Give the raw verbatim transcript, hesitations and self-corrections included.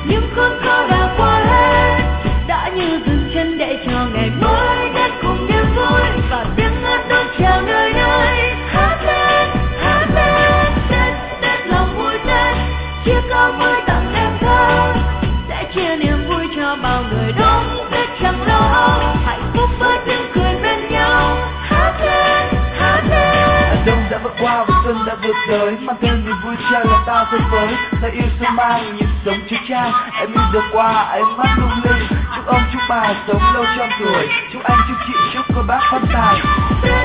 nhưng khốn khó đã qua hết, đã như dừng chân để chờ ngày mới đến cùng niềm vui và tiếng hát đón chào nơi đây. Hát lên, hát lên, Tết, Tết lòng vui Tết, chiếc áo mới tặng em thơ, sẽ chia niềm vui cho bao người đón Tết chẳng lo, hạnh phúc với tiếng cười bên nhau. Hát lên, hát lên. Đông đã vượt qua và xuân đã vượt tới, mang thêm niềm vui cho lòng ta phơi phới. Ta yêu sương mang nhịp sống chứa chan, em yêu được qua ánh mắt lung linh. Chúc ông chúc bà sống lâu trăm tuổi, chúc anh chúc chị chúc cô bác phát tài.